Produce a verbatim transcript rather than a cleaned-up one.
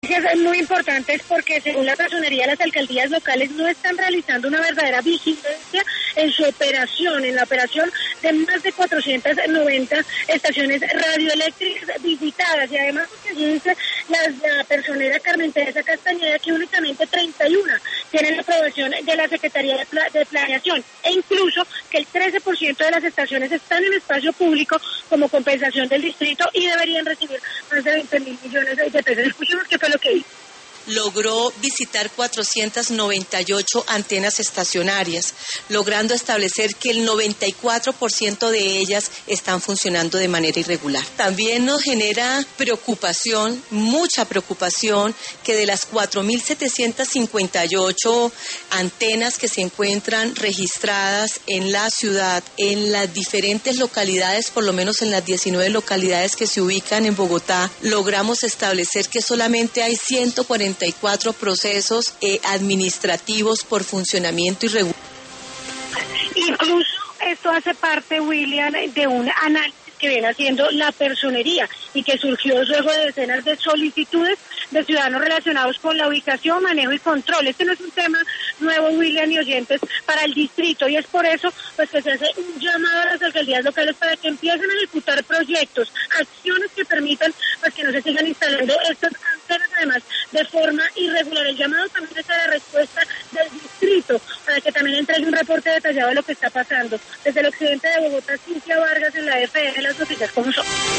Es muy importante porque según la personería las alcaldías locales no están realizando una verdadera vigilancia en su operación, en la operación de más de cuatrocientas noventa estaciones radioeléctricas visitadas, y además porque dice la, la personera Carmen Teresa Castañeda que únicamente treinta y uno tienen la aprobación de la Secretaría de, Pla- de Planeación, e incluso que el trece por ciento de las estaciones están en espacio público como compensación del distrito y deberían recibir más de veinte mil millones de pesos. Escuchemos qué fue lo que hizo. Logró visitar cuatrocientas noventa y ocho antenas estacionarias, logrando establecer que el noventa y cuatro por ciento de ellas están funcionando de manera irregular. También nos genera preocupación, mucha preocupación, que de las cuatro mil setecientas cincuenta y ocho antenas que se encuentran registradas en la ciudad, en las diferentes localidades, por lo menos en las diecinueve localidades que se ubican en Bogotá, logramos establecer que solamente hay ciento cuarenta y cuatro procesos eh, administrativos por funcionamiento irregular. Incluso esto hace parte, William, de un análisis que viene haciendo la personería y que surgió luego de decenas de solicitudes de ciudadanos relacionados con la ubicación, manejo y control. Este no es un tema nuevo, William y oyentes, para el distrito, y es por eso pues que se hace un llamado a las alcaldías locales para que empiecen a ejecutar proyectos, acciones que permitan pues que no se sigan instalando estas antenas, además de forma irregular. El llamado también es a la respuesta del distrito para que también entregue un reporte detallado de lo que está pasando. Desde el occidente de Bogotá, Cintia Vargas, en la F N, las noticias como son.